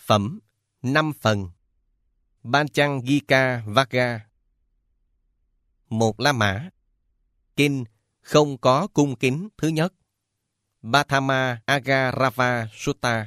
Phẩm 5 phần. Panchangika Vagga. 1 La Mã. Kinh không có cung kính thứ nhất. Bhatama Agarava Sutta.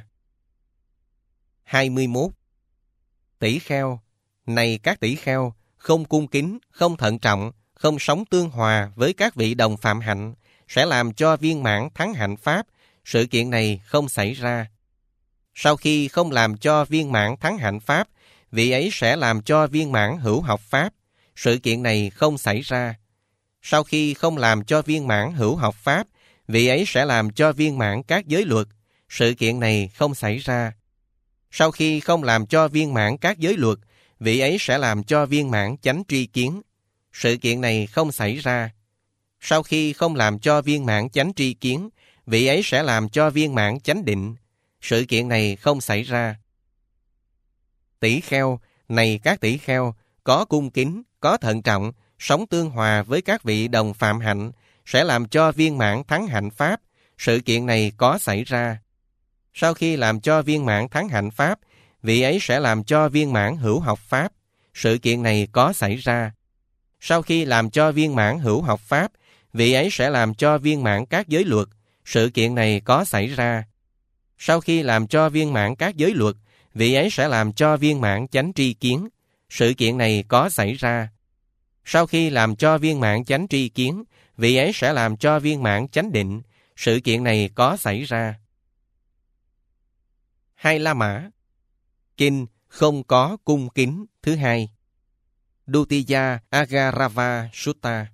21. Tỷ kheo, này các tỷ kheo, không cung kính, không thận trọng, không sống tương hòa với các vị đồng phạm hạnh, sẽ làm cho viên mãn thắng hạnh pháp. Sự kiện này không xảy ra. Sau khi không làm cho viên mãn thắng hạnh pháp, vị ấy sẽ làm cho viên mãn hữu học pháp. Sự kiện này không xảy ra. Sau khi không làm cho viên mãn hữu học pháp, vị ấy sẽ làm cho viên mãn các giới luật. Sự kiện này không xảy ra. Sau khi không làm cho viên mãn các giới luật, vị ấy sẽ làm cho viên mãn chánh tri kiến. Sự kiện này không xảy ra. Sau khi không làm cho viên mãn chánh tri kiến, vị ấy sẽ làm cho viên mãn chánh định. Sự kiện này không xảy ra. Tỷ kheo, này các tỷ kheo, có cung kính, có thận trọng, sống tương hòa với các vị đồng phạm hạnh, sẽ làm cho viên mãn thắng hạnh pháp. Sự kiện này có xảy ra. Sau khi làm cho viên mãn thắng hạnh pháp, vị ấy sẽ làm cho viên mãn hữu học pháp. Sự kiện này có xảy ra. Sau khi làm cho viên mãn hữu học pháp, vị ấy sẽ làm cho viên mãn các giới luật. Sự kiện này có xảy ra. Sau khi làm cho viên mãn các giới luật, vị ấy sẽ làm cho viên mãn chánh tri kiến. Sự kiện này có xảy ra. Sau khi làm cho viên mãn chánh tri kiến, vị ấy sẽ làm cho viên mãn chánh định. Sự kiện này có xảy ra. 2 La Mã. Kinh không có cung kính thứ hai. Dutiya Agarava Sutta.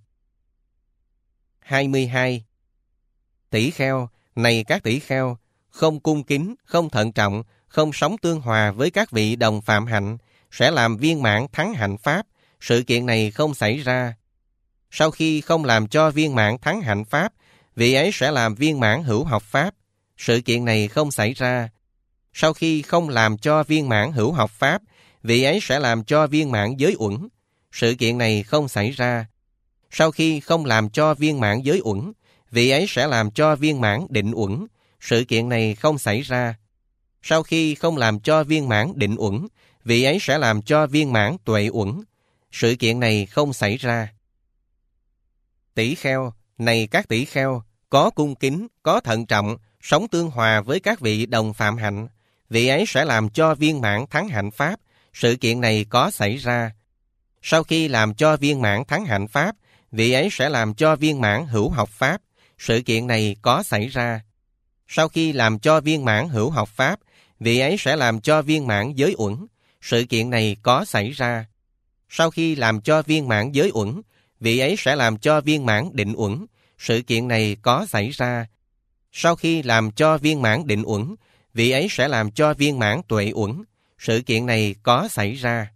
22. Tỷ kheo, này các tỷ kheo, không cung kính, không thận trọng, không sống tương hòa với các vị đồng phạm hạnh, sẽ làm viên mãn thắng hạnh pháp. Sự kiện này không xảy ra. Sau khi không làm cho viên mãn thắng hạnh pháp, vị ấy sẽ làm viên mãn hữu học pháp. Sự kiện này không xảy ra. Sau khi không làm cho viên mãn hữu học pháp, vị ấy sẽ làm cho viên mãn giới uẩn. Sự kiện này không xảy ra. Sau khi không làm cho viên mãn giới uẩn, vị ấy sẽ làm cho viên mãn định uẩn. Sự kiện này không xảy ra. Sau khi không làm cho viên mãn định uẩn, vị ấy sẽ làm cho viên mãn tuệ uẩn. Sự kiện này không xảy ra. Tỷ kheo, này các tỷ kheo, có cung kính, có thận trọng, sống tương hòa với các vị đồng phạm hạnh, vị ấy sẽ làm cho viên mãn thắng hạnh pháp. Sự kiện này có xảy ra. Sau khi làm cho viên mãn thắng hạnh pháp, vị ấy sẽ làm cho viên mãn hữu học pháp. Sự kiện này có xảy ra. Sau khi làm cho viên mãn hữu học pháp, vị ấy sẽ làm cho viên mãn giới uẩn. Sự kiện này có xảy ra. Sau khi làm cho viên mãn giới uẩn, vị ấy sẽ làm cho viên mãn định uẩn. Sự kiện này có xảy ra. Sau khi làm cho viên mãn định uẩn, vị ấy sẽ làm cho viên mãn tuệ uẩn. Sự kiện này có xảy ra.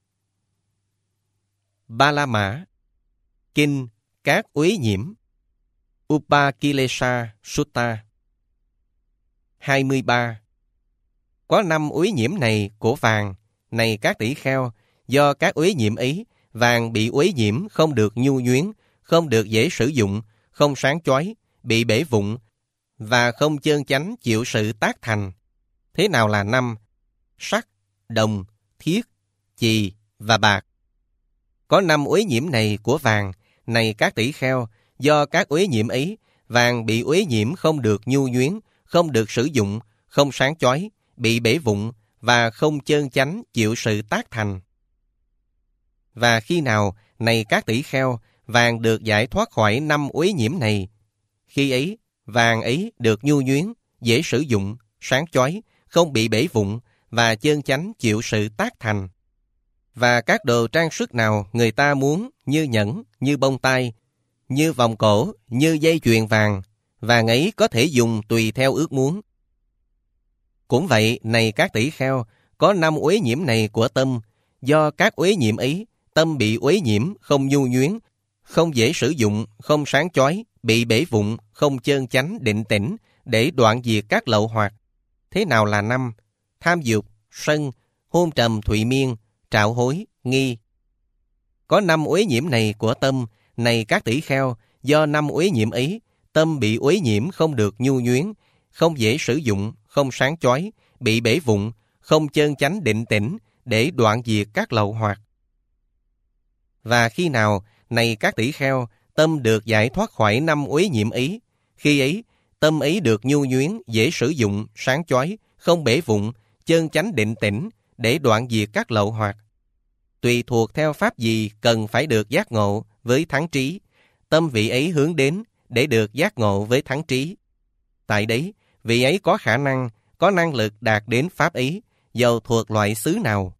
3 La Mã. Kinh các uế nhiễm. Upakilesa Sutta. 23. Có 5 uế nhiễm này của vàng, này các tỷ kheo, do các uế nhiễm ấy, vàng bị uế nhiễm không được nhu nhuyến, không được dễ sử dụng, không sáng chói, bị bể vụn, và không chơn chánh chịu sự tác thành. Thế nào là 5? Sắt, đồng, thiết, chì và bạc. Có 5 uế nhiễm này của vàng, này các tỷ kheo, do các uế nhiễm ấy, vàng bị uế nhiễm không được nhu nhuyến, không được sử dụng, không sáng chói, bị bể vụn, và không chơn chánh chịu sự tác thành. Và khi nào, này các tỷ kheo, vàng được giải thoát khỏi 5 uế nhiễm này, khi ấy, vàng ấy được nhu nhuyến, dễ sử dụng, sáng chói, không bị bể vụn, và chơn chánh chịu sự tác thành. Và các đồ trang sức nào người ta muốn, như nhẫn, như bông tai, như vòng cổ, như dây chuyền vàng, vàng ấy có thể dùng tùy theo ước muốn. Cũng vậy, này các tỷ kheo, có 5 uế nhiễm này của tâm, do các uế nhiễm ấy, tâm bị uế nhiễm, không nhu nhuyến, không dễ sử dụng, không sáng chói, bị bể vụn, không chơn chánh định tĩnh, để đoạn diệt các lậu hoặc. Thế nào là 5? Tham dục, sân, hôn trầm thụy miên, trạo hối, nghi. Có 5 uế nhiễm này của tâm, này các tỷ kheo, do 5 uế nhiễm ấy, tâm bị uế nhiễm không được nhu nhuyến, không dễ sử dụng, không sáng chói, bị bể vụn, không chân chánh định tĩnh, để đoạn diệt các lậu hoặc. Và khi nào, này các tỷ kheo, tâm được giải thoát khỏi 5 uế nhiễm ý, khi ấy, tâm ý được nhu nhuyến, dễ sử dụng, sáng chói, không bể vụn, chân chánh định tĩnh, để đoạn diệt các lậu hoặc. Tùy thuộc theo pháp gì cần phải được giác ngộ với thắng trí, tâm vị ấy hướng đến để được giác ngộ với thắng trí. Tại đấy, vị ấy có khả năng, có năng lực đạt đến pháp ý, dầu thuộc loại xứ nào.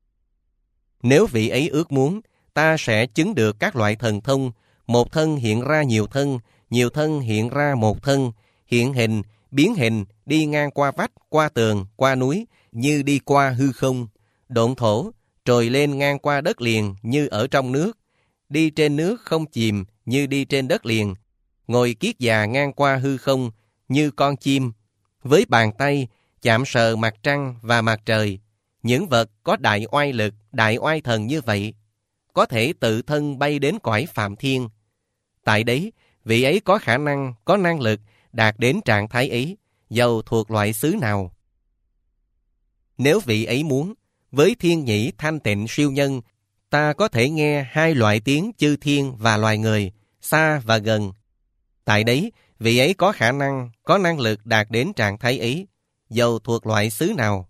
Nếu vị ấy ước muốn, ta sẽ chứng được các loại thần thông, một thân hiện ra nhiều thân hiện ra một thân, hiện hình, biến hình, đi ngang qua vách, qua tường, qua núi, như đi qua hư không, độn thổ, trồi lên ngang qua đất liền như ở trong nước, đi trên nước không chìm như đi trên đất liền, ngồi kiết già ngang qua hư không như con chim, với bàn tay chạm sờ mặt trăng và mặt trời. Những vật có đại oai lực, đại oai thần như vậy, có thể tự thân bay đến cõi phạm thiên. Tại đấy, vị ấy có khả năng, có năng lực đạt đến trạng thái ấy, dầu thuộc loại xứ nào. Nếu vị ấy muốn, với thiên nhĩ thanh tịnh siêu nhân, ta có thể nghe 2 loại tiếng chư thiên và loài người, xa và gần. Tại đấy, vị ấy có khả năng, có năng lực đạt đến trạng thái ấy, dầu thuộc loại xứ nào.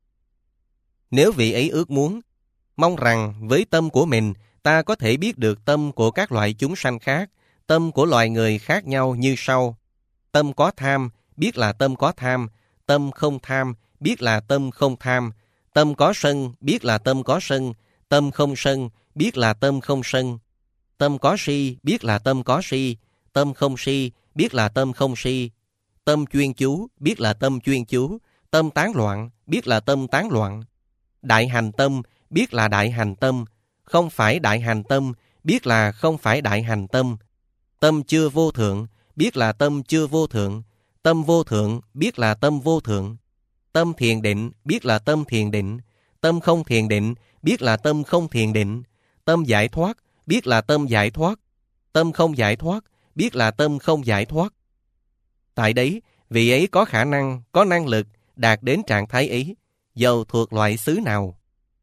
Nếu vị ấy ước muốn, mong rằng với tâm của mình, ta có thể biết được tâm của các loại chúng sanh khác, tâm của loài người khác nhau như sau. Tâm có tham, biết là tâm có tham, tâm không tham, biết là tâm không tham, tâm có sân, biết là tâm có sân, tâm không sân, biết là tâm không sân, tâm có si, biết là tâm có si, tâm không si, biết là tâm không si, tâm chuyên chú, biết là tâm chuyên chú, tâm tán loạn, biết là tâm tán loạn, đại hành tâm, biết là đại hành tâm, không phải đại hành tâm, biết là không phải đại hành tâm, tâm chưa vô thượng, biết là tâm chưa vô thượng, tâm vô thượng, biết là tâm vô thượng, tâm thiền định, biết là tâm thiền định, tâm không thiền định, biết là tâm không thiền định, tâm giải thoát, biết là tâm giải thoát, tâm không giải thoát, biết là tâm không giải thoát. Tại đấy, vị ấy có khả năng, có năng lực đạt đến trạng thái ấy, dầu thuộc loại xứ nào.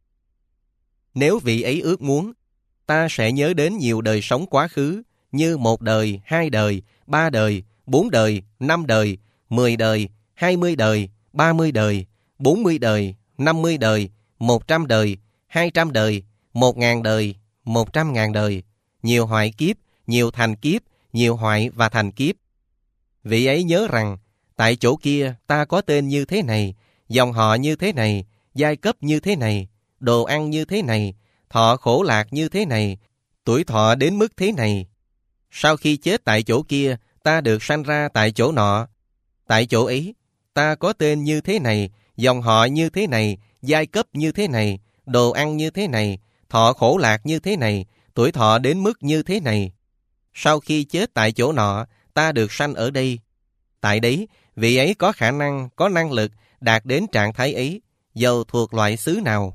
Nếu vị ấy ước muốn, ta sẽ nhớ đến nhiều đời sống quá khứ, như 1 đời, 2 đời, 3 đời, 4 đời, 5 đời, 10 đời, 20 đời, 30 đời, 40 đời, 50 đời, 100 đời, 200 đời, 1.000 đời, 100.000 đời, nhiều hoại kiếp, nhiều thành kiếp, nhiều hoại và thành kiếp. Vị ấy nhớ rằng, tại chỗ kia ta có tên như thế này, dòng họ như thế này, giai cấp như thế này, đồ ăn như thế này, thọ khổ lạc như thế này, tuổi thọ đến mức thế này. Sau khi chết tại chỗ kia, ta được sanh ra tại chỗ nọ. Tại chỗ ấy, ta có tên như thế này, dòng họ như thế này, giai cấp như thế này, đồ ăn như thế này, thọ khổ lạc như thế này, tuổi thọ đến mức như thế này. Sau khi chết tại chỗ nọ, ta được sanh ở đây. Tại đấy, vị ấy có khả năng, có năng lực đạt đến trạng thái ấy, dầu thuộc loại xứ nào.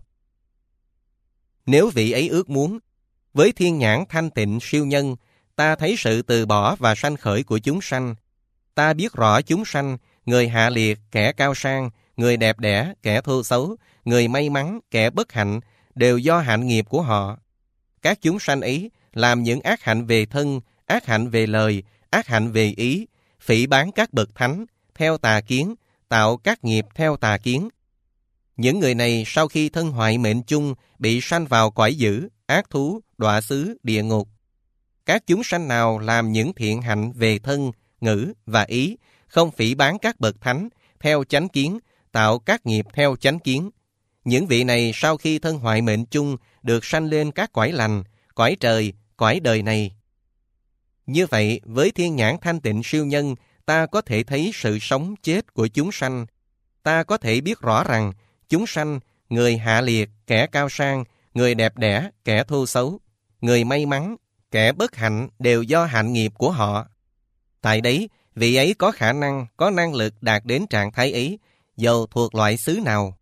Nếu vị ấy ước muốn, với thiên nhãn thanh tịnh siêu nhân, ta thấy sự từ bỏ và sanh khởi của chúng sanh. Ta biết rõ chúng sanh, người hạ liệt, kẻ cao sang, người đẹp đẽ, kẻ thô xấu, người may mắn, kẻ bất hạnh, đều do hạnh nghiệp của họ. Các chúng sanh ấy làm những ác hạnh về thân, ác hạnh về lời, ác hạnh về ý, phỉ báng các bậc thánh, theo tà kiến, tạo các nghiệp theo tà kiến. Những người này sau khi thân hoại mệnh chung, bị sanh vào cõi dữ, ác thú, đọa xứ, địa ngục. Các chúng sanh nào làm những thiện hạnh về thân, ngữ và ý, không phỉ báng các bậc thánh, theo chánh kiến, tạo các nghiệp theo chánh kiến. Những vị này sau khi thân hoại mệnh chung, được sanh lên các cõi lành, cõi trời, cõi đời này. Như vậy, với thiên nhãn thanh tịnh siêu nhân, ta có thể thấy sự sống chết của chúng sanh. Ta có thể biết rõ rằng, chúng sanh, người hạ liệt, kẻ cao sang, người đẹp đẽ, kẻ thô xấu, người may mắn, kẻ bất hạnh đều do hạnh nghiệp của họ. Tại đấy, vị ấy có khả năng, có năng lực đạt đến trạng thái ấy, dầu thuộc loại xứ nào.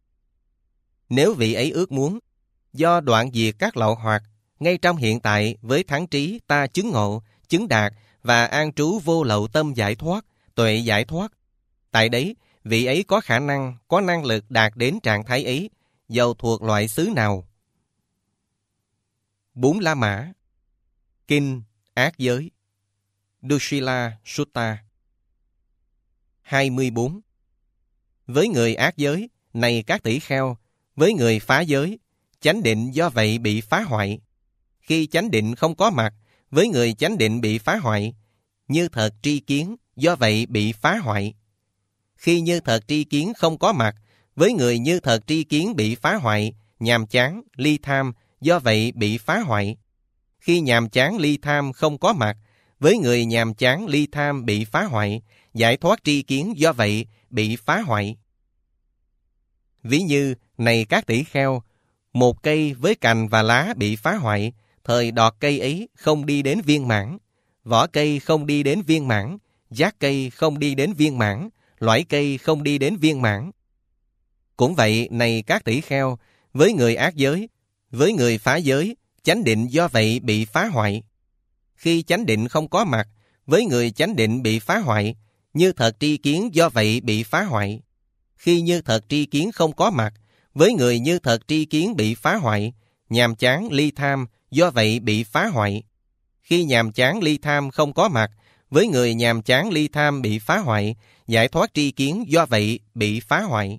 Nếu vị ấy ước muốn, do đoạn diệt các lậu hoặc, ngay trong hiện tại với thắng trí ta chứng ngộ, chứng đạt và an trú vô lậu tâm giải thoát, tuệ giải thoát. Tại đấy, vị ấy có khả năng, có năng lực đạt đến trạng thái ấy, dầu thuộc loại xứ nào. 4 La Mã. Kinh Ác Giới, Dushila Sutta. 24. Với người ác giới, này các tỷ kheo, với người phá giới, chánh định do vậy bị phá hoại. Khi chánh định không có mặt, với người chánh định bị phá hoại. Như thật tri kiến do vậy bị phá hoại. Khi như thật tri kiến không có mặt, với người như thật tri kiến bị phá hoại. Nhàm chán, ly tham do vậy bị phá hoại. Khi nhàm chán ly tham không có mặt, với người nhàm chán ly tham bị phá hoại. Giải thoát tri kiến do vậy bị phá hoại. Ví như, này các tỷ kheo, một cây với cành và lá bị phá hoại, thời đọt cây ấy không đi đến viên mãn, vỏ cây không đi đến viên mãn, giác cây không đi đến viên mãn, lõi cây không đi đến viên mãn. Cũng vậy, này các tỷ kheo, với người ác giới, với người phá giới, chánh định do vậy bị phá hoại. Khi chánh định không có mặt, với người chánh định bị phá hoại. Như thật tri kiến do vậy bị phá hoại. Khi như thật tri kiến không có mặt, với người như thật tri kiến bị phá hoại. Nhàm chán ly tham do vậy bị phá hoại. Khi nhàm chán ly tham không có mặt, với người nhàm chán ly tham bị phá hoại. Giải thoát tri kiến do vậy bị phá hoại.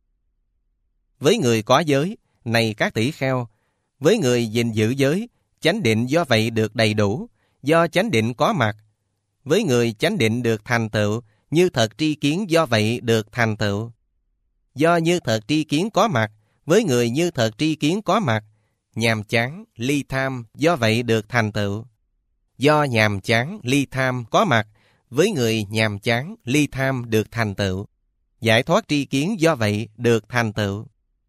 Với người có giới, này các tỷ kheo, với người gìn giữ giới, chánh định do vậy được đầy đủ, do chánh định có mặt. Với người chánh định được thành tựu, như thật tri kiến do vậy được thành tựu. Do như thật tri kiến có mặt, với người như thật tri kiến có mặt. Nhàm chán, ly tham do vậy được thành tựu. Do nhàm chán, ly tham có mặt, với người nhàm chán, ly tham được thành tựu. Giải thoát tri kiến do vậy được thành tựu.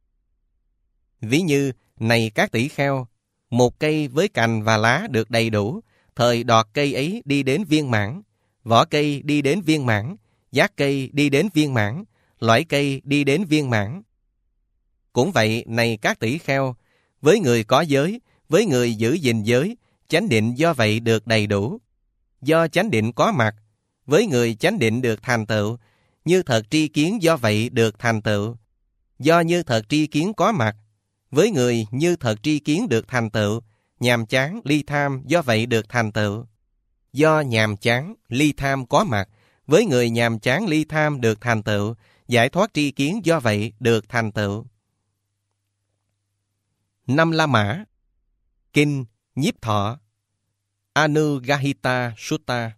Ví như, này các tỷ kheo, một cây với cành và lá được đầy đủ, thời đọt cây ấy đi đến viên mãn, vỏ cây đi đến viên mãn, giác cây đi đến viên mãn, lõi cây đi đến viên mãn. Cũng vậy, này các tỷ kheo, với người có giới, với người giữ gìn giới, chánh định do vậy được đầy đủ. Do chánh định có mặt, với người chánh định được thành tựu, như thật tri kiến do vậy được thành tựu. Do như thật tri kiến có mặt, với người như thật tri kiến được thành tựu. Nhàm chán, ly tham do vậy được thành tựu. Do nhàm chán, ly tham có mặt, với người nhàm chán ly tham được thành tựu. Giải thoát tri kiến do vậy được thành tựu. 5 La Mã. Kinh Nhiếp Thọ, Anugahita Sutta.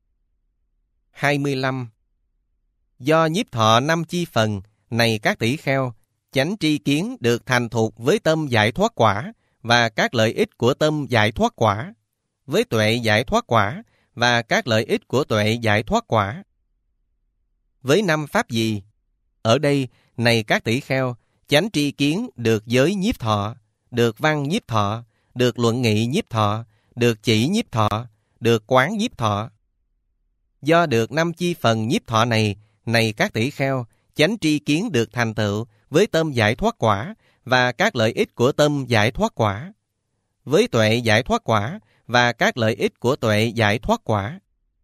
25. Do nhiếp thọ 5 chi phần, này các tỷ kheo, chánh tri kiến được thành thục với tâm giải thoát quả và các lợi ích của tâm giải thoát quả, với tuệ giải thoát quả và các lợi ích của tuệ giải thoát quả. Với 5 pháp gì? Ở đây, này các tỷ kheo, chánh tri kiến được giới nhiếp thọ, được văn nhiếp thọ, được luận nghị nhiếp thọ, được chỉ nhiếp thọ, được quán nhiếp thọ. Do được 5 chi phần nhiếp thọ này các tỷ kheo, chánh tri kiến được thành tựu với tâm giải thoát quả và các lợi ích của tâm giải thoát quả, với tuệ giải thoát quả và các lợi ích của tuệ giải thoát quả.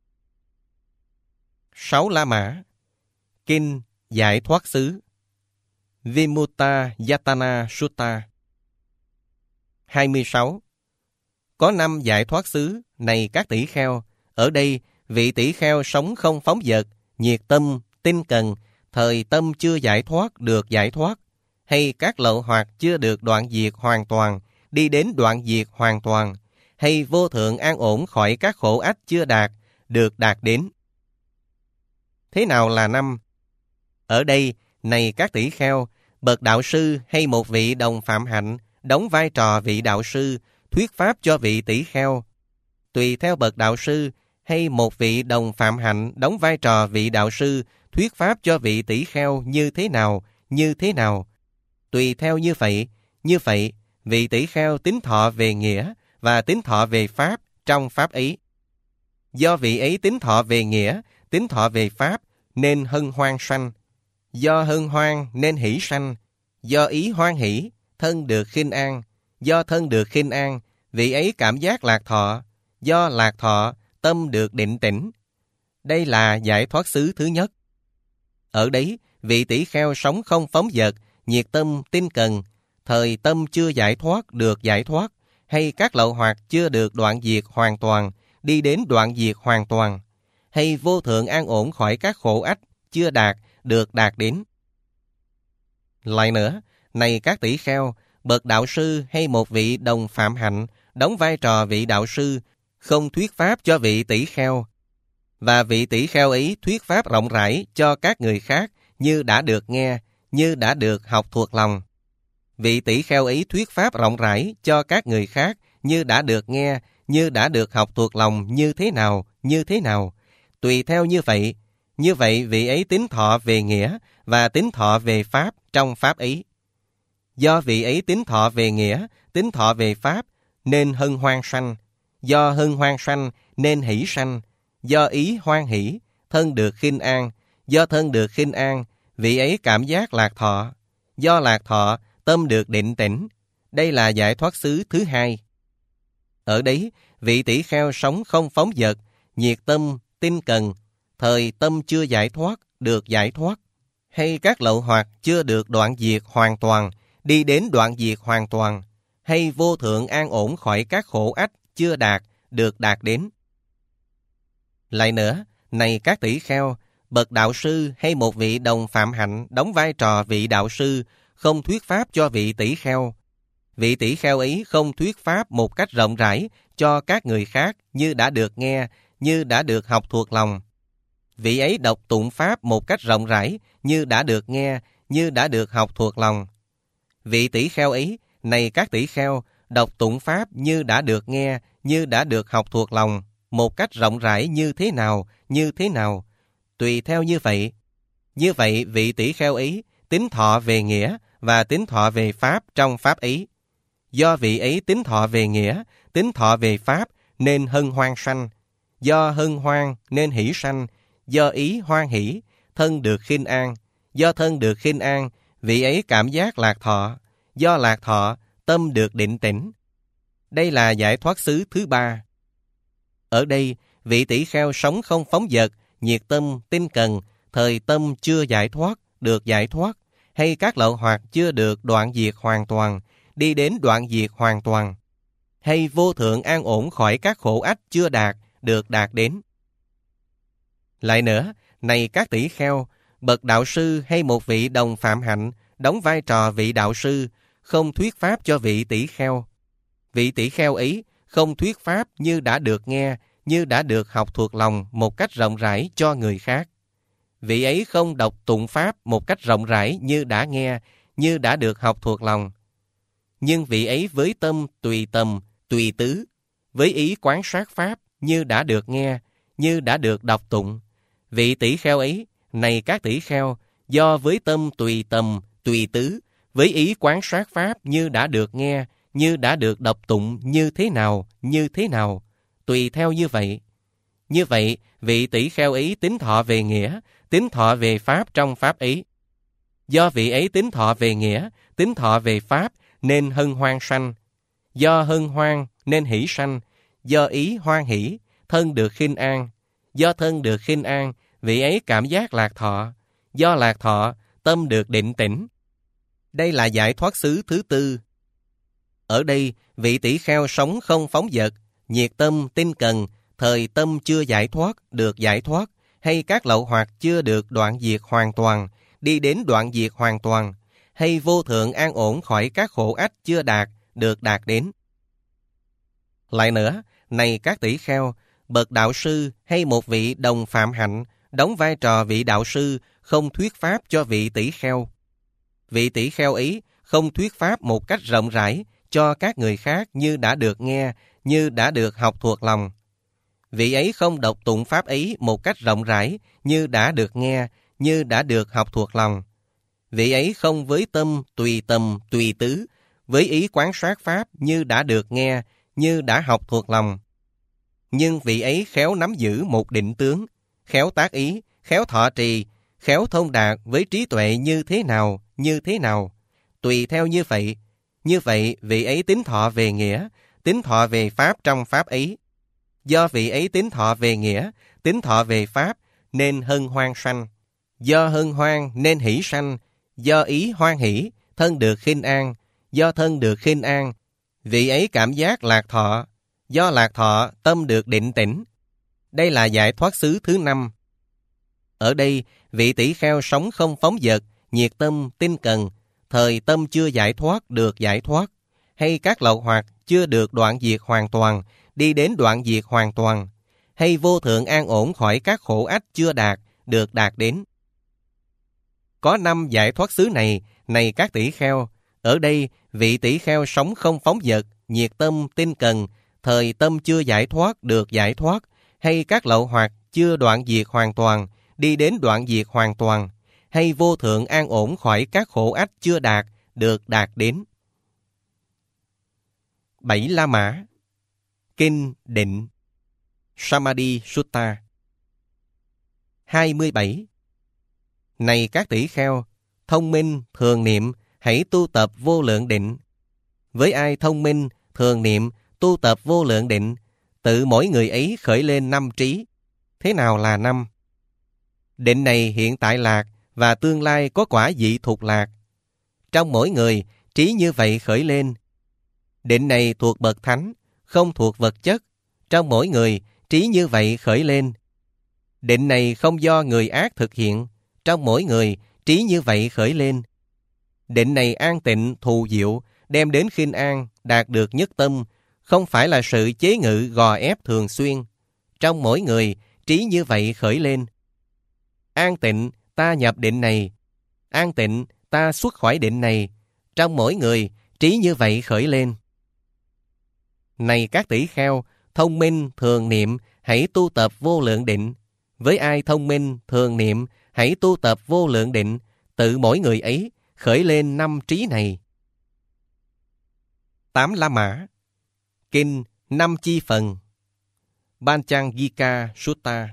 6 La Mã. Kinh Giải Thoát Xứ, Vimutta Yatana Sutta. 26. Có 5 giải thoát xứ, này các tỷ kheo. Ở đây, vị tỷ kheo sống không phóng dật, nhiệt tâm, tinh cần, thời tâm chưa giải thoát được giải thoát, hay các lậu hoặc chưa được đoạn diệt hoàn toàn, đi đến đoạn diệt hoàn toàn, hay vô thượng an ổn khỏi các khổ ách chưa đạt, được đạt đến. Thế nào là 5? Ở đây, này các tỷ kheo, bậc đạo sư hay một vị đồng phạm hạnh đóng vai trò vị đạo sư, thuyết pháp cho vị tỷ kheo. Tùy theo bậc đạo sư hay một vị đồng phạm hạnh đóng vai trò vị đạo sư, thuyết pháp cho vị tỷ kheo như thế nào. Tùy theo như vậy, vị tỷ kheo tín thọ về nghĩa và tín thọ về pháp trong pháp ấy. Do vị ấy tín thọ về nghĩa, tín thọ về pháp, nên hân hoan sanh. Do hân hoan nên hỷ sanh. Do ý hoan hỷ, thân được khinh an. Do thân được khinh an, vị ấy cảm giác lạc thọ. Do lạc thọ, tâm được định tĩnh. Đây là giải thoát xứ thứ nhất. Ở đấy, vị tỷ kheo sống không phóng dật, nhiệt tâm, tinh cần, thời tâm chưa giải thoát được giải thoát, hay các lậu hoặc chưa được đoạn diệt hoàn toàn, đi đến đoạn diệt hoàn toàn, hay vô thượng an ổn khỏi các khổ ách, chưa đạt, được đạt đến. Lại nữa, này các tỷ kheo, bậc đạo sư hay một vị đồng phạm hạnh, đóng vai trò vị đạo sư, không thuyết pháp cho vị tỷ kheo, và vị tỷ kheo ấy thuyết pháp rộng rãi cho các người khác như đã được nghe, như đã được học thuộc lòng. Vị tỷ kheo ấy thuyết pháp rộng rãi cho các người khác như đã được nghe, như đã được học thuộc lòng như thế nào, tùy theo như vậy vị ấy tín thọ về nghĩa và tín thọ về pháp trong pháp ấy. Do vị ấy tín thọ về nghĩa, tín thọ về pháp, nên hân hoan sanh. Do hân hoan sanh, nên hỷ sanh. Do ý hoan hỷ, thân được khinh an. Do thân được khinh an, vị ấy cảm giác lạc thọ. Do lạc thọ, tâm được định tĩnh. Đây là giải thoát xứ thứ hai. Ở đấy, vị tỷ kheo sống không phóng dật, nhiệt tâm, tinh cần, thời tâm chưa giải thoát, được giải thoát, hay các lậu hoặc chưa được đoạn diệt hoàn toàn, đi đến đoạn diệt hoàn toàn, hay vô thượng an ổn khỏi các khổ ách, chưa đạt, được đạt đến. Lại nữa, này các tỷ kheo, bậc đạo sư hay một vị đồng phạm hạnh đóng vai trò vị đạo sư, không thuyết pháp cho vị tỷ kheo. Vị tỷ kheo ấy không thuyết pháp một cách rộng rãi cho các người khác như đã được nghe, như đã được học thuộc lòng. Vị ấy đọc tụng pháp một cách rộng rãi như đã được nghe, như đã được học thuộc lòng. Vị tỷ kheo ấy, này các tỷ kheo, đọc tụng pháp như đã được nghe, như đã được học thuộc lòng, một cách rộng rãi như thế nào, tùy theo như vậy. Như vậy vị tỷ kheo ấy tín thọ về nghĩa và tín thọ về pháp trong pháp ấy. Do vị ấy tín thọ về nghĩa, tín thọ về pháp, nên hân hoan sanh. Do hân hoan nên hỷ sanh. Do ý hoan hỷ, thân được khinh an. Do thân được khinh an, vị ấy cảm giác lạc thọ. Do lạc thọ, tâm được định tĩnh. Đây là giải thoát xứ thứ ba. Ở đây, vị tỷ kheo sống không phóng dật, nhiệt tâm, tinh cần, thời tâm chưa giải thoát, được giải thoát, hay các lậu hoặc chưa được đoạn diệt hoàn toàn, đi đến đoạn diệt hoàn toàn, hay vô thượng an ổn khỏi các khổ ách chưa đạt, được đạt đến. Lại nữa, này các tỷ kheo, bậc đạo sư hay một vị đồng phạm hạnh đóng vai trò vị đạo sư, không thuyết pháp cho vị tỷ kheo. Vị tỷ kheo ấy không thuyết pháp như đã được nghe, như đã được học thuộc lòng một cách rộng rãi cho người khác. Vị ấy không đọc tụng pháp một cách rộng rãi như đã nghe, như đã được học thuộc lòng. Nhưng vị ấy với tâm, tùy tứ, với ý quán sát pháp như đã được nghe, như đã được đọc tụng. Vị tỷ kheo ấy, này các tỷ kheo, do với tâm, tùy tứ, với ý quán sát pháp như đã được nghe, như đã được đọc tụng như thế nào, tùy theo như vậy. Như vậy, vị tỷ kheo ấy tín thọ về nghĩa, tín thọ về pháp trong pháp ấy. Do vị ấy tín thọ về nghĩa, tín thọ về pháp, nên hân hoan sanh. Do hân hoan nên hỷ sanh. Do ý hoan hỷ, thân được khinh an. Do thân được khinh an, vị ấy cảm giác lạc thọ. Do lạc thọ, tâm được định tĩnh. Đây là giải thoát xứ thứ tư. Ở đây, vị tỷ kheo sống không phóng dật, nhiệt tâm, tinh cần, thời tâm chưa giải thoát, được giải thoát, hay các lậu hoặc chưa được đoạn diệt hoàn toàn, đi đến đoạn diệt hoàn toàn, hay vô thượng an ổn khỏi các khổ ách chưa đạt, được đạt đến. Lại nữa, này các tỷ kheo, bậc đạo sư hay một vị đồng phạm hạnh đóng vai trò vị đạo sư, không thuyết pháp cho vị tỷ kheo. Vị tỷ kheo ấy không thuyết pháp một cách rộng rãi cho các người khác như đã được nghe, như đã được học thuộc lòng. Vị ấy không đọc tụng pháp ấy một cách rộng rãi như đã được nghe, như đã được học thuộc lòng. Vị ấy không với tâm, tùy tứ, với ý quán sát pháp như đã được nghe, như đã học thuộc lòng. Nhưng vị ấy khéo nắm giữ một định tướng, khéo tác ý, khéo thọ trì, khéo thông đạt với trí tuệ như thế nào, tùy theo như vậy. Như vậy, vị ấy tín thọ về nghĩa, tín thọ về pháp trong pháp ấy. Do vị ấy tín thọ về nghĩa, tín thọ về pháp, nên hân hoan sanh. Do hân hoan nên hỷ sanh, do ý hoan hỷ, thân được khinh an, do thân được khinh an, vị ấy cảm giác lạc thọ, do lạc thọ tâm được định tĩnh. Đây là giải thoát xứ thứ 5. Ở đây, vị tỷ kheo sống không phóng dật, nhiệt tâm, tinh cần, thời tâm chưa giải thoát được giải thoát, hay các lậu hoặc chưa được đoạn diệt hoàn toàn, đi đến đoạn diệt hoàn toàn, hay vô thượng an ổn khỏi các khổ ách chưa đạt, được đạt đến. Có 5 giải thoát xứ này các tỷ kheo. Ở đây, vị tỷ kheo sống không phóng dật, nhiệt tâm, tinh cần, thời tâm chưa giải thoát được giải thoát, hay các lậu hoặc chưa đoạn diệt hoàn toàn, đi đến đoạn diệt hoàn toàn, hay vô thượng an ổn khỏi các khổ ách chưa đạt, được đạt đến. 7 La Mã. Kinh Định Samadhi Sutta 27. Này các tỷ kheo, thông minh, thường niệm, hãy tu tập vô lượng định. Với ai thông minh, thường niệm, tu tập vô lượng định, tự mỗi người ấy khởi lên 5 trí. Thế nào là 5? Định này hiện tại lạc và tương lai có quả vị thuộc lạc. Trong mỗi người, trí như vậy khởi lên. Định này thuộc bậc thánh, không thuộc vật chất. Trong mỗi người, trí như vậy khởi lên. Định này không do người ác thực hiện. Trong mỗi người, trí như vậy khởi lên. Định này an tịnh, thù diệu, đem đến khinh an, đạt được nhất tâm, không phải là sự chế ngự gò ép thường xuyên. Trong mỗi người, trí như vậy khởi lên. An tịnh, ta nhập định này. An tịnh, ta xuất khỏi định này. Trong mỗi người, trí như vậy khởi lên. Này các tỷ kheo, thông minh, thường niệm, hãy tu tập vô lượng định. Với ai thông minh, thường niệm, hãy tu tập vô lượng định, tự mỗi người ấy khởi lên 5 trí này. 8 La Mã. Kinh 5 Chi Phần Panchangika Sutta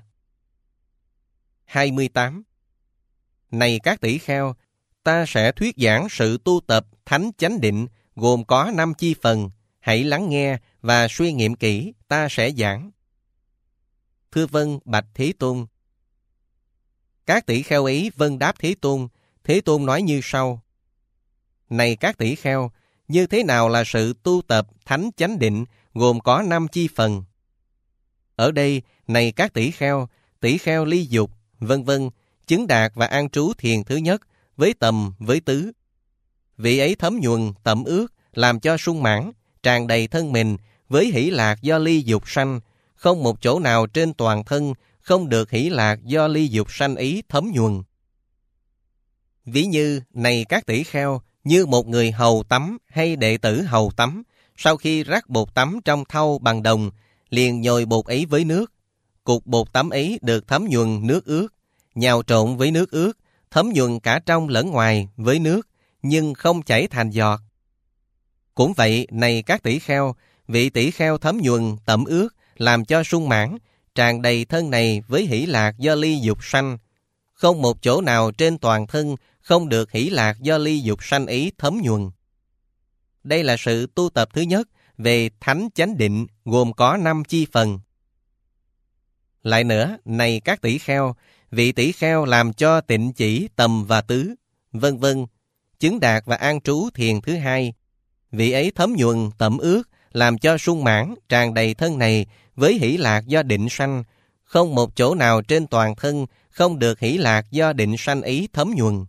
28. Này các tỷ kheo, ta sẽ thuyết giảng sự tu tập thánh chánh định gồm có 5 chi phần. Hãy lắng nghe và suy nghiệm kỹ, ta sẽ giảng. Thưa vâng, bạch Thế Tôn. Các tỷ kheo ấy vâng đáp Thế Tôn. Thế Tôn nói như sau. Này các tỷ kheo, như thế nào là sự tu tập thánh chánh định gồm có 5 chi phần? Ở đây, này các tỷ kheo ly dục, vân vân, chứng đạt và an trú thiền thứ nhất, với tầm, với tứ. Vị ấy thấm nhuần, tẩm ướt, làm cho sung mãn, tràn đầy thân mình, với hỷ lạc do ly dục sanh, không một chỗ nào trên toàn thân không được hỷ lạc do ly dục sanh ý thấm nhuần. Ví như, này các tỷ kheo, như một người hầu tắm hay đệ tử hầu tắm, sau khi rắc bột tắm trong thau bằng đồng, liền nhồi bột ấy với nước. Cục bột tắm ấy được thấm nhuần nước ướt, nhào trộn với nước ướt, thấm nhuần cả trong lẫn ngoài với nước, nhưng không chảy thành giọt. Cũng vậy, này các tỷ kheo, vị tỷ kheo thấm nhuần, tẩm ướt, làm cho sung mãn, tràn đầy thân này với hỷ lạc do ly dục sanh. Không một chỗ nào trên toàn thân không được hỷ lạc do ly dục sanh ý thấm nhuần. Đây là sự tu tập thứ nhất về thánh chánh định gồm có 5 chi phần. Lại nữa, này các tỷ kheo, vị tỷ kheo làm cho tịnh chỉ, tầm và tứ, vân vân, chứng đạt và an trú thiền thứ hai. Vị ấy thấm nhuần, tẩm ướt, làm cho sung mãn, tràn đầy thân này với hỷ lạc do định sanh. Không một chỗ nào trên toàn thân không được hỷ lạc do định sanh ý thấm nhuần.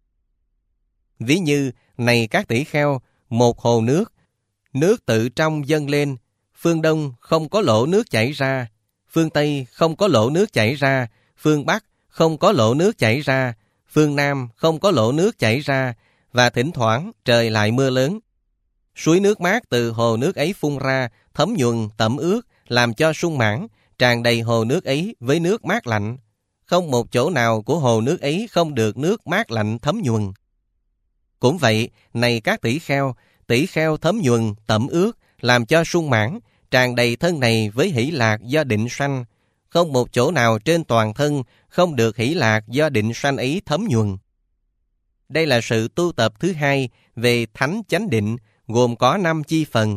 Ví như, này các tỷ kheo, một hồ nước, nước tự trong dâng lên, phương Đông không có lỗ nước chảy ra, phương Tây không có lỗ nước chảy ra, phương Bắc không có lỗ nước chảy ra, phương Nam không có lỗ nước chảy ra, và thỉnh thoảng trời lại mưa lớn. Suối nước mát từ hồ nước ấy phun ra, thấm nhuần, tẩm ướt, làm cho sung mãn, tràn đầy hồ nước ấy với nước mát lạnh. Không một chỗ nào của hồ nước ấy không được nước mát lạnh thấm nhuần. Cũng vậy, này các tỷ kheo thấm nhuần, tẩm ướt, làm cho sung mãn, tràn đầy thân này với hỷ lạc do định sanh. Không một chỗ nào trên toàn thân không được hỷ lạc do định sanh ấy thấm nhuần. Đây là sự tu tập thứ hai về thánh chánh định, gồm có 5 chi phần.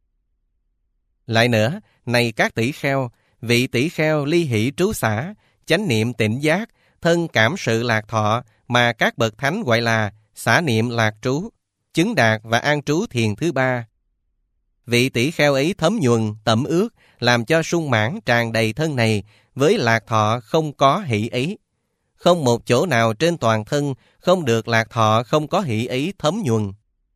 Lại nữa, này các tỷ kheo, vị tỷ kheo ly hỷ trú xả, chánh niệm tỉnh giác, thân cảm sự lạc thọ mà các bậc thánh gọi là xả niệm lạc trú, chứng đạt và an trú thiền thứ ba. Vị tỷ kheo ấy thấm nhuần, tẩm ướt, làm cho sung mãn tràn đầy thân này với lạc thọ không có hỷ ý. Không một chỗ nào trên toàn thân không được lạc thọ không có hỷ ý thấm nhuần.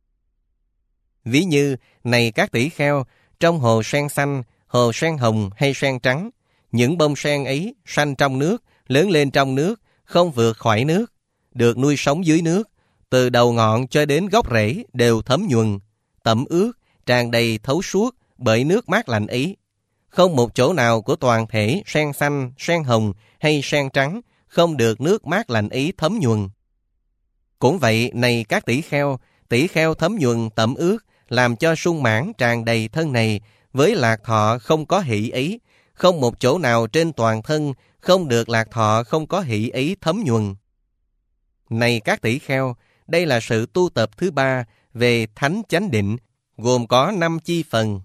Ví như, này các tỷ kheo, trong hồ sen xanh, hồ sen hồng hay sen trắng, những bông sen ấy sanh trong nước, lớn lên trong nước, không vượt khỏi nước, được nuôi sống dưới nước, từ đầu ngọn cho đến gốc rễ đều thấm nhuần, tẩm ướt, tràn đầy thấu suốt bởi nước mát lạnh ấy. Không một chỗ nào của toàn thể sen xanh, sen hồng hay sen trắng không được nước mát lạnh ấy thấm nhuần. Cũng vậy, này các tỷ kheo thấm nhuần tẩm ướt, làm cho sung mãn tràn đầy thân này với lạc thọ không có hỷ ý. Không một chỗ nào trên toàn thân không được lạc thọ không có hỷ ý thấm nhuần. Này các tỷ kheo, đây là sự tu tập thứ ba về thánh chánh định, gồm có 5 chi phần.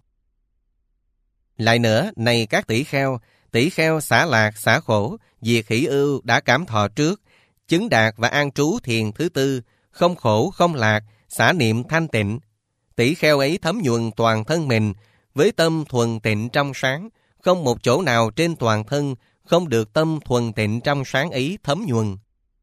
Lại nữa, này các tỷ kheo xả lạc, xả khổ, diệt hỷ ưu đã cảm thọ trước, chứng đạt và an trú thiền thứ tư, không khổ không lạc, xả niệm thanh tịnh. Tỷ kheo ấy thấm nhuần toàn thân mình với tâm thuần tịnh trong sáng, không một chỗ nào trên toàn thân không được tâm thuần tịnh trong sáng ấy thấm nhuần.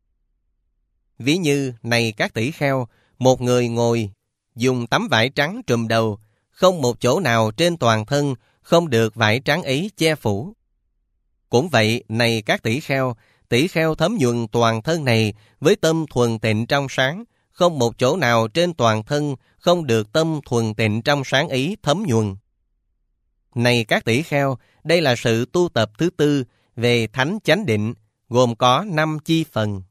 Ví như, này các tỷ kheo, một người ngồi, dùng tấm vải trắng trùm đầu, không một chỗ nào trên toàn thân không được vải trắng ấy che phủ. Cũng vậy, này các tỷ kheo thấm nhuần toàn thân này với tâm thuần tịnh trong sáng, không một chỗ nào trên toàn thân không được tâm thuần tịnh trong sáng ấy thấm nhuần. Này các tỷ kheo, đây là sự tu tập thứ tư về thánh chánh định, gồm có 5 chi phần.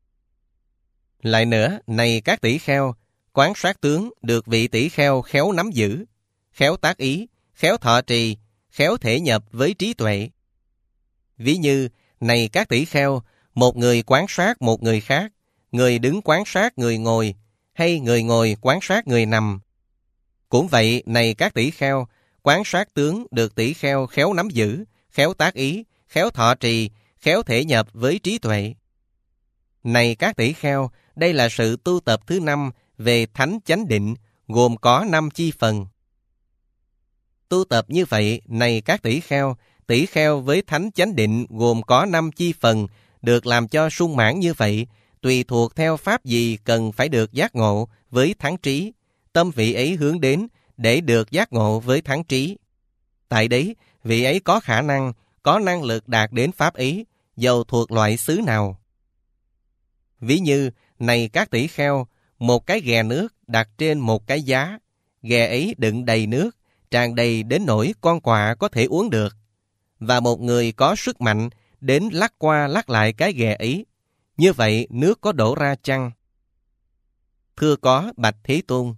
Lại nữa, này các tỷ kheo, quán sát tướng được vị tỷ kheo khéo nắm giữ, khéo tác ý, khéo thọ trì, khéo thể nhập với trí tuệ. Ví như, này các tỷ kheo, một người quán sát một người khác, người đứng quán sát người ngồi, hay người ngồi quán sát người nằm. Cũng vậy, này các tỷ kheo, quán sát tướng được tỷ kheo khéo nắm giữ, khéo tác ý, khéo thọ trì, khéo thể nhập với trí tuệ. Này các tỷ kheo, đây là sự tu tập thứ 5 về thánh chánh định, gồm có 5 chi phần. Tu tập như vậy, này các tỷ kheo với thánh chánh định gồm có 5 chi phần, được làm cho sung mãn như vậy, tùy thuộc theo pháp gì cần phải được giác ngộ với thắng trí, tâm vị ấy hướng đến để được giác ngộ với thắng trí. Tại đấy, vị ấy có khả năng, có năng lực đạt đến pháp ấy, dầu thuộc loại xứ nào. Ví như, này các tỷ kheo, một cái ghè nước đặt trên một cái giá, ghè ấy đựng đầy nước, tràn đầy đến nỗi con quạ có thể uống được. Và một người có sức mạnh đến lắc qua lắc lại cái ghè ấy. Như vậy nước có đổ ra chăng? Thưa có, bạch Thế Tôn.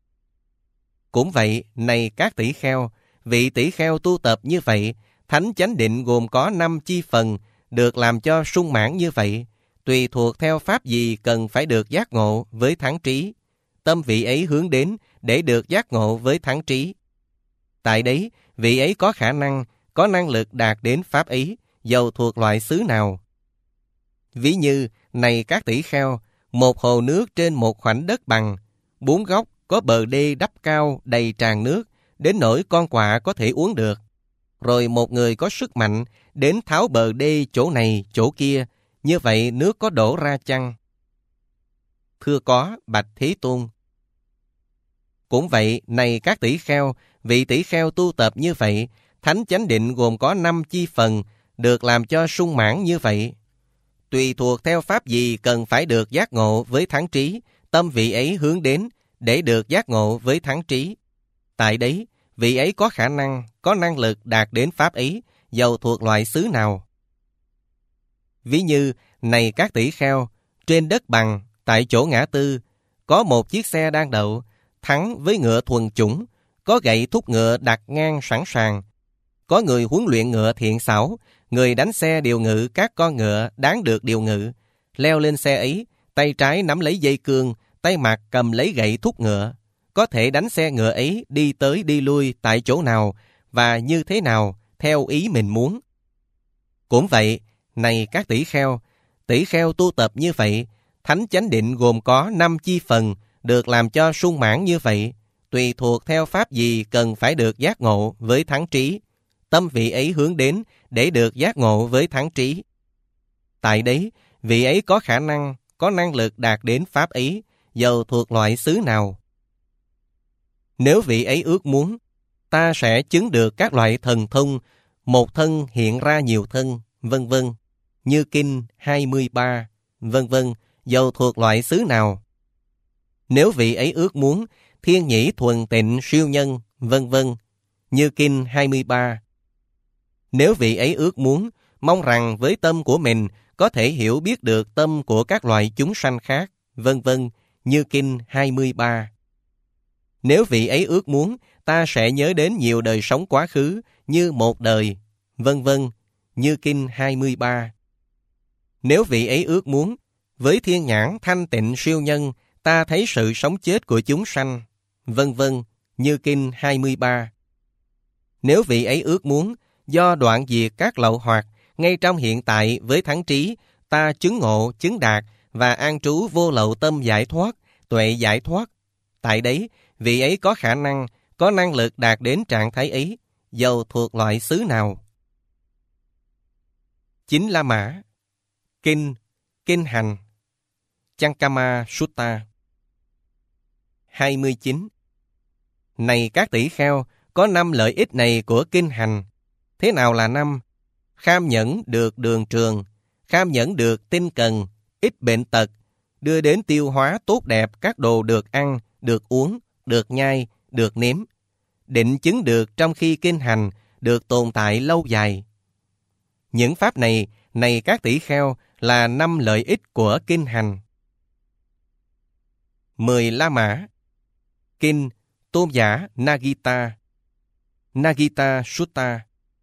Cũng vậy, này các tỷ kheo, vị tỷ kheo tu tập như vậy, thánh chánh định gồm có 5 chi phần, được làm cho sung mãn như vậy, tùy thuộc theo pháp gì cần phải được giác ngộ với thắng trí. Tâm vị ấy hướng đến để được giác ngộ với thắng trí. Tại đấy, vị ấy có khả năng, có năng lực đạt đến pháp ấy, dầu thuộc loại xứ nào. Ví như, này các tỷ kheo, một hồ nước trên một khoảnh đất bằng, 4 góc có bờ đê đắp cao đầy tràn nước, đến nỗi con quạ có thể uống được. Rồi một người có sức mạnh đến tháo bờ đê chỗ này chỗ kia, như vậy nước có đổ ra chăng? Thưa có, bạch Thế Tôn. Cũng vậy, này các tỷ kheo, vị tỷ kheo tu tập như vậy, thánh chánh định gồm có 5 chi phần, được làm cho sung mãn như vậy. Tùy thuộc theo pháp gì cần phải được giác ngộ với thắng trí, tâm vị ấy hướng đến để được giác ngộ với thắng trí. Tại đấy, vị ấy có khả năng, có năng lực đạt đến pháp ấy, dầu thuộc loại xứ nào. Ví như, này các tỷ kheo, trên đất bằng, tại chỗ ngã tư, có một chiếc xe đang đậu, thắng với ngựa thuần chủng, có gậy thúc ngựa đặt ngang sẵn sàng. Có người huấn luyện ngựa thiện xảo, người đánh xe điều ngự các con ngựa đáng được điều ngự. Leo lên xe ấy, tay trái nắm lấy dây cương, tay mặt cầm lấy gậy thúc ngựa. Có thể đánh xe ngựa ấy đi tới đi lui tại chỗ nào và như thế nào theo ý mình muốn. Cũng vậy, này các tỷ kheo, Tỷ kheo tu tập như vậy, thánh chánh định gồm có 5 chi phần, được làm cho sung mãn như vậy, tùy thuộc theo pháp gì cần phải được giác ngộ với thắng trí. Tâm vị ấy hướng đến để được giác ngộ với thắng trí. Tại đấy, vị ấy có khả năng, có năng lực đạt đến pháp ấy, dầu thuộc loại xứ nào. Nếu vị ấy ước muốn, ta sẽ chứng được các loại thần thông, một thân hiện ra nhiều thân, vân vân, như kinh 23, vân vân, dầu thuộc loại xứ nào. Nếu vị ấy ước muốn, thiên nhĩ thuần tịnh siêu nhân, vân vân, như kinh 23. Nếu vị ấy ước muốn, mong rằng với tâm của mình có thể hiểu biết được tâm của các loại chúng sanh khác, vân vân, như kinh 23. Nếu vị ấy ước muốn, ta sẽ nhớ đến nhiều đời sống quá khứ như một đời, vân vân, như kinh 23. Nếu vị ấy ước muốn, với thiên nhãn thanh tịnh siêu nhân, ta thấy sự sống chết của chúng sanh, vân vân, như kinh 23. Nếu vị ấy ước muốn, do đoạn diệt các lậu hoặc, ngay trong hiện tại với thắng trí, ta chứng ngộ, chứng đạt và an trú vô lậu tâm giải thoát, tuệ giải thoát. Tại đấy, vị ấy có khả năng, có năng lực đạt đến trạng thái ấy, dầu thuộc loại xứ nào. Chính La Mã, Kinh Hành, Chankama Sutta. 29. Này các tỷ kheo, có 5 lợi ích này của Kinh Hành. Thế nào là 5? Kham nhẫn được đường trường, kham nhẫn được tinh cần, ít bệnh tật, đưa đến tiêu hóa tốt đẹp các đồ được ăn, được uống, được nhai, được nếm. Định chứng được trong khi kinh hành, được tồn tại lâu dài. Những pháp này, này các tỷ kheo, là 5 lợi ích của kinh hành. 10 La Mã. Kinh Tôn giả Nagita, Nagita Sutta.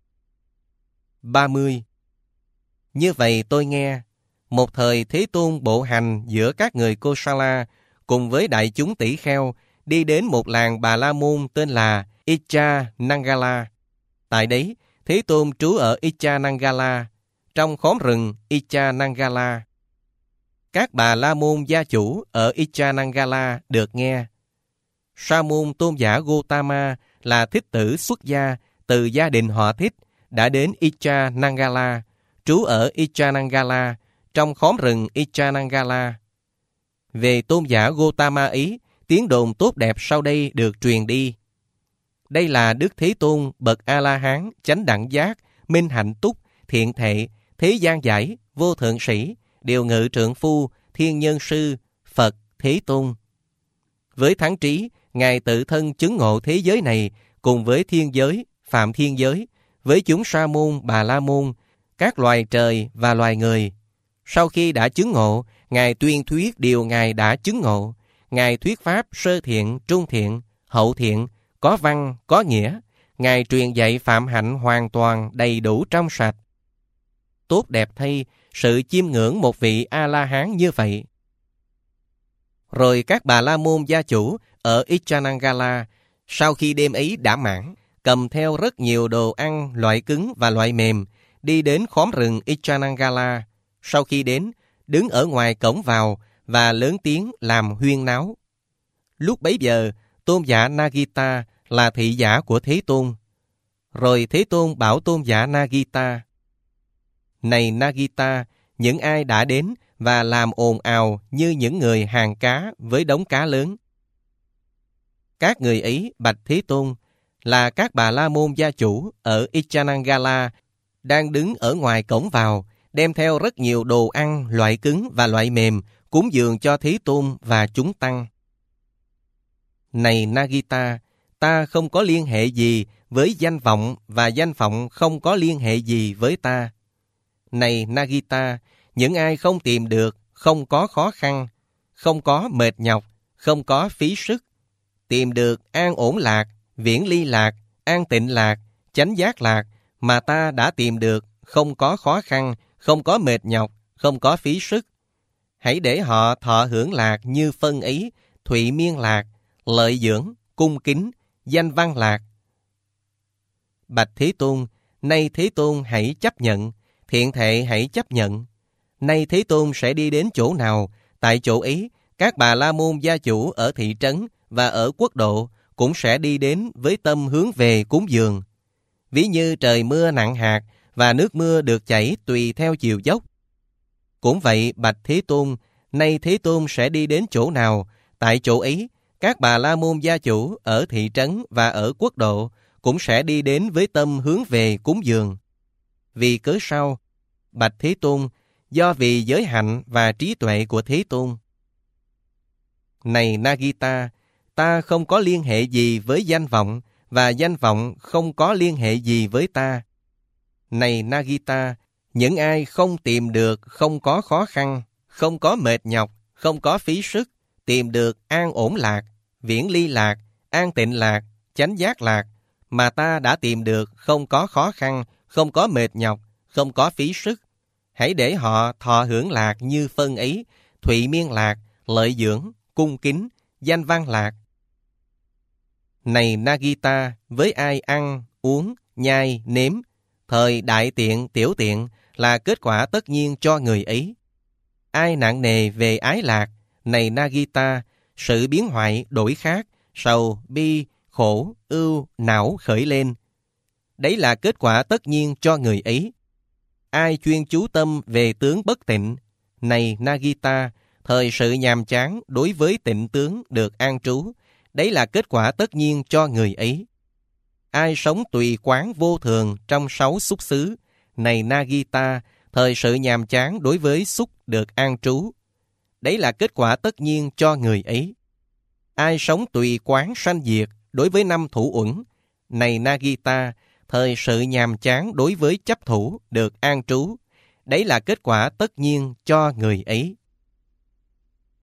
30. Như vậy tôi nghe, một thời Thế Tôn bộ hành giữa các người Kosala cùng với đại chúng tỷ kheo đi đến một làng Bà La Môn tên là Icha Nangala. Tại đấy, Thế Tôn trú ở Icha Nangala, trong khóm rừng Icha Nangala. Các Bà La Môn gia chủ ở Icha Nangala được nghe. Sa môn tôn giả Gotama là thích tử xuất gia từ gia đình họ Thích, đã đến Icha Nangala, trú ở Icha Nangala, trong khóm rừng Icha Nangala. Về tôn giả Gotama ấy, tiếng đồn tốt đẹp sau đây được truyền đi. Đây là Đức Thế Tôn bậc A-la-hán, chánh đẳng giác, minh hạnh túc, thiện thệ, thế gian giải, vô thượng sĩ, điều ngự trượng phu, thiên nhân sư, Phật, Thế Tôn. Với thắng trí, Ngài tự thân chứng ngộ thế giới này cùng với thiên giới, phạm thiên giới, với chúng sa môn, bà la môn, các loài trời và loài người. Sau khi đã chứng ngộ, Ngài tuyên thuyết điều Ngài đã chứng ngộ. Ngài thuyết pháp sơ thiện, trung thiện, hậu thiện, có văn, có nghĩa. Ngài truyền dạy phạm hạnh hoàn toàn, đầy đủ trong sạch. Tốt đẹp thay, sự chiêm ngưỡng một vị A-la-hán như vậy. Rồi các bà la môn gia chủ ở Ichanangala, sau khi đêm ấy đã mãn, cầm theo rất nhiều đồ ăn loại cứng và loại mềm, đi đến khóm rừng Ichanangala. Sau khi đến, đứng ở ngoài cổng vào và lớn tiếng làm huyên náo. Lúc bấy giờ, tôn giả Nagita là thị giả của Thế Tôn. Rồi Thế Tôn bảo tôn giả Nagita: Này Nagita, những ai đã đến và làm ồn ào như những người hàng cá với đống cá lớn. Các người ấy bạch Thế Tôn là các bà la môn gia chủ ở Ichanangala, đang đứng ở ngoài cổng vào, đem theo rất nhiều đồ ăn loại cứng và loại mềm, cúng dường cho Thế Tôn và chúng tăng. Này Nagita, ta không có liên hệ gì với danh vọng và danh vọng không có liên hệ gì với ta. Này Nagita, những ai không tìm được, không có khó khăn, không có mệt nhọc, không có phí sức, tìm được an ổn lạc, viễn ly lạc, an tịnh lạc, chánh giác lạc mà ta đã tìm được, không có khó khăn, không có mệt nhọc, không có phí sức. Hãy để họ thọ hưởng lạc như phân ý, thụy miên lạc, lợi dưỡng, cung kính, danh văn lạc. Bạch Thế Tôn, nay Thế Tôn hãy chấp nhận, thiện thệ hãy chấp nhận. Nay Thế Tôn sẽ đi đến chỗ nào, tại chỗ ấy, các Bà La Môn gia chủ ở thị trấn và ở quốc độ cũng sẽ đi đến với tâm hướng về cúng dường. Ví như trời mưa nặng hạt và nước mưa được chảy tùy theo chiều dốc. Cũng vậy, bạch Thế Tôn, nay Thế Tôn sẽ đi đến chỗ nào, tại chỗ ấy, các Bà La Môn gia chủ ở thị trấn và ở quốc độ cũng sẽ đi đến với tâm hướng về cúng dường. Vì cớ sao? Bạch Thế Tôn, do vì giới hạnh và trí tuệ của Thế Tôn. Này Nagita, ta không có liên hệ gì với danh vọng, và danh vọng không có liên hệ gì với ta. Này Nagita, những ai không tìm được, không có khó khăn, không có mệt nhọc, không có phí sức, tìm được an ổn lạc, viễn ly lạc, an tịnh lạc, chánh giác lạc, mà ta đã tìm được không có khó khăn, không có mệt nhọc, không có phí sức. Hãy để họ thọ hưởng lạc như phân ấy, thụy miên lạc, lợi dưỡng, cung kính, danh văn lạc. Này Nagita, với ai ăn, uống, nhai, nếm, thời đại tiện, tiểu tiện là kết quả tất nhiên cho người ấy. Ai nặng nề về ái lạc, này Nagita, sự biến hoại đổi khác, sầu, bi, khổ, ưu, não khởi lên. Đấy là kết quả tất nhiên cho người ấy. Ai chuyên chú tâm về tướng bất tịnh, này Nagita, thời sự nhàm chán đối với tịnh tướng được an trú, đấy là kết quả tất nhiên cho người ấy. Ai sống tùy quán vô thường trong 6 xúc xứ, này Nagita, thời sự nhàm chán đối với xúc được an trú, đấy là kết quả tất nhiên cho người ấy. Ai sống tùy quán sanh diệt đối với 5 thủ uẩn, này Nagita, thời sự nhàm chán đối với chấp thủ được an trú, đấy là kết quả tất nhiên cho người ấy.